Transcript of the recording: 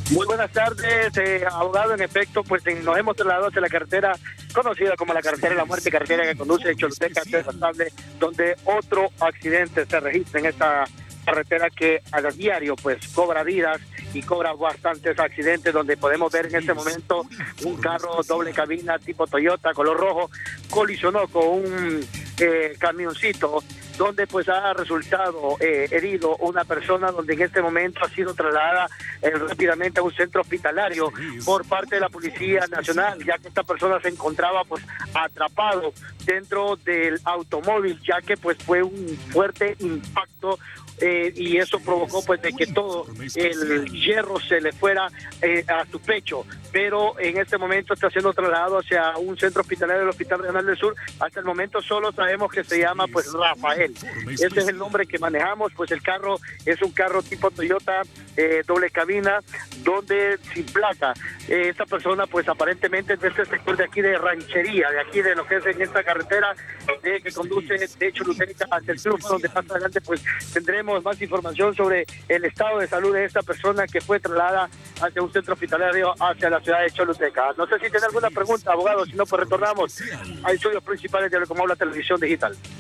Muy buenas tardes, abogado. En efecto, pues nos hemos trasladado hacia la carretera conocida como la carretera de la muerte, carretera que conduce de Choluteca a Tezazable, donde otro accidente se registra en esta carretera que a diario pues cobra vidas y cobra bastantes accidentes, donde podemos ver en este momento un carro doble cabina tipo Toyota color rojo colisionó con un camioncito, donde pues ha resultado herido una persona, donde en este momento ha sido trasladada rápidamente a un centro hospitalario por parte de la Policía Nacional, ya que esta persona se encontraba pues atrapado dentro del automóvil, ya que pues fue un fuerte impacto y eso provocó pues de que todo el hierro se le fuera a su pecho, pero en este momento está siendo trasladado hacia un centro hospitalario del Hospital Regional del Sur. Hasta el momento solo sabemos que se llama pues Rafael, ese es el nombre que manejamos. Pues el carro es un carro tipo Toyota doble cabina, donde sin placa. Esta persona pues aparentemente es de este sector de aquí de Ranchería, de aquí de lo que es en esta carretera que conduce de Choluteca hacia el sur, donde más adelante pues tendremos más información sobre el estado de salud de esta persona que fue trasladada hacia un centro hospitalario hacia la ciudad de Choluteca. No sé si tiene alguna pregunta, abogado, si no pues retornamos a estudios principales de lo como habla Televisión Digital.